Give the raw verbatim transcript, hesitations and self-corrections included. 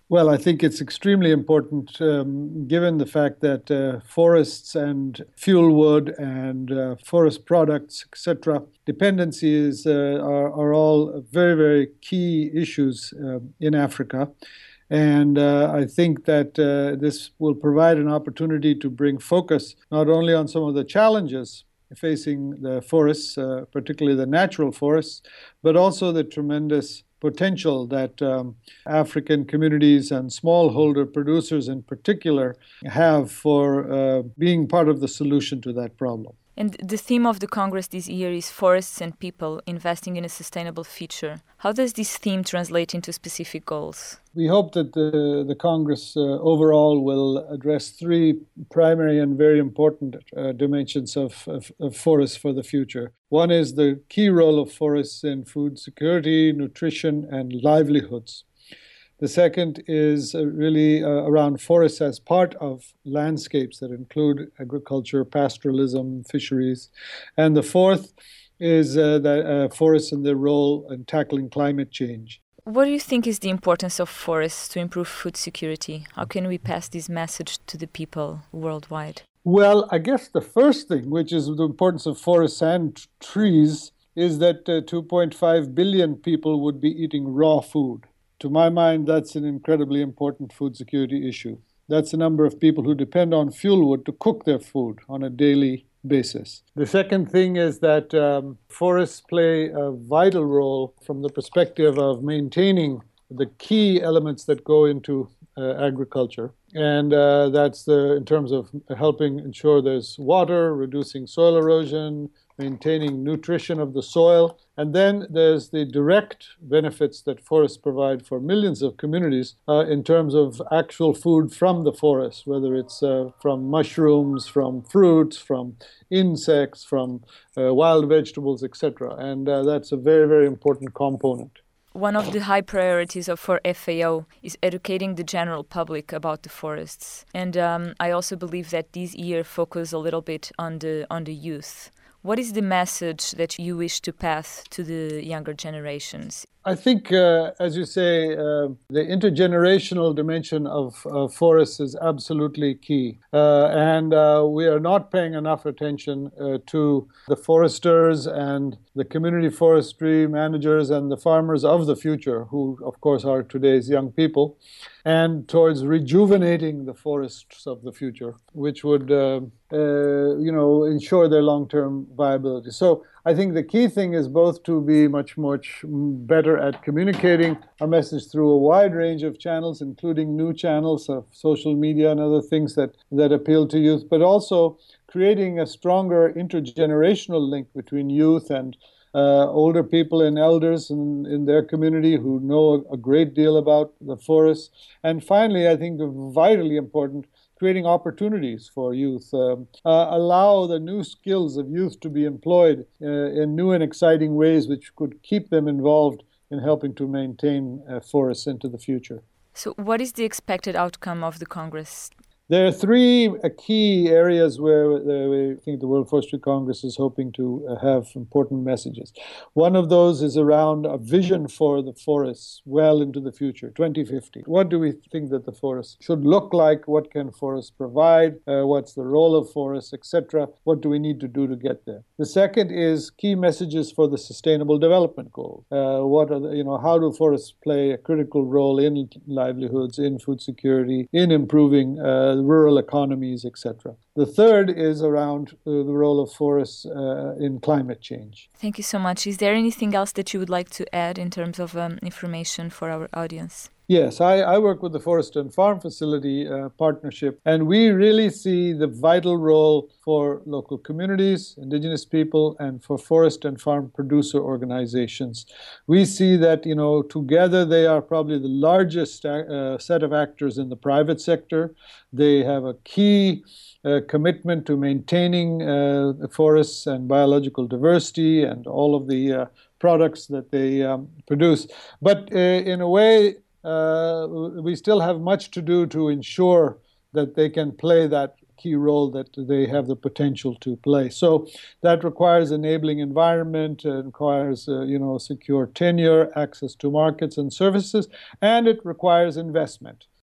Well, I think it's extremely important, um, given the fact that uh, forests and fuel wood and uh, forest products, et cetera, dependencies uh, are, are all very, very key issues uh, in Africa. And uh, I think that uh, this will provide an opportunity to bring focus not only on some of the challenges facing the forests, uh, particularly the natural forests, but also the tremendous potential that um, African communities and smallholder producers in particular have for uh, being part of the solution to that problem. And the theme of the Congress this year is Forests and People, Investing in a Sustainable Future. How does this theme translate into specific goals? We hope that the, the Congress uh, overall will address three primary and very important uh, dimensions of, of, of forests for the future. One is the key role of forests in food security, nutrition, and livelihoods. The second is uh, really uh, around forests as part of landscapes that include agriculture, pastoralism, fisheries. And the fourth is uh, the uh, forests and their role in tackling climate change. What do you think is the importance of forests to improve food security? How can we pass this message to the people worldwide? Well, I guess the first thing, which is the importance of forests and t- trees, is that uh, two point five billion people would be eating raw food. To my mind, that's an incredibly important food security issue. That's the number of people who depend on fuel wood to cook their food on a daily basis. The second thing is that um, forests play a vital role from the perspective of maintaining the key elements that go into uh, agriculture. And uh, that's the, in terms of helping ensure there's water, reducing soil erosion, maintaining nutrition of the soil. And then there's the direct benefits that forests provide for millions of communities uh, in terms of actual food from the forest, whether it's uh, from mushrooms, from fruits, from insects, from uh, wild vegetables, et cetera. And uh, that's a very, very important component. One of the high priorities of, for F A O is educating the general public about the forests. And um, I also believe that this year focus a little bit on the on the youth. What is the message that you wish to pass to the younger generations? I think, uh, as you say, uh, the intergenerational dimension of uh, forests is absolutely key. Uh, and uh, we are not paying enough attention uh, to the foresters and the community forestry managers and the farmers of the future, who, of course, are today's young people, and towards rejuvenating the forests of the future, which would, uh, uh, you know, ensure their long-term viability. So I think the key thing is both to be much, much better at communicating our message through a wide range of channels, including new channels of social media and other things that, that appeal to youth, but also creating a stronger intergenerational link between youth and uh, older people and elders in, in their community who know a, a great deal about the forests. And finally, I think vitally important, creating opportunities for youth, um, uh, allow the new skills of youth to be employed uh, in new and exciting ways which could keep them involved in helping to maintain uh, forests into the future. So what is the expected outcome of the Congress? There are three uh, key areas where uh, we think the World Forestry Congress is hoping to uh, have important messages. One of those is around a vision for the forests well into the future, twenty fifty. What do we think that the forests should look like? What can forests provide? Uh, what's the role of forests, et cetera? What do we need to do to get there? The second is key messages for the Sustainable Development Goals. Uh, what are the, you know, how do forests play a critical role in livelihoods, in food security, in improving uh, rural economies, et cetera. The third is around uh, the role of forests uh, in climate change. Thank you so much. Is there anything else that you would like to add in terms of um, information for our audience? Yes, I, I work with the Forest and Farm Facility uh, Partnership, and we really see the vital role for local communities, indigenous people, and for forest and farm producer organizations. We see that, you know, together they are probably the largest uh, set of actors in the private sector. They have a key uh, commitment to maintaining uh, the forests and biological diversity and all of the uh, products that they um, produce. But uh, in a way, Uh, we still have much to do to ensure that they can play that key role that they have the potential to play. So that requires enabling environment, it requires uh, you know secure tenure, access to markets and services, and it requires investment.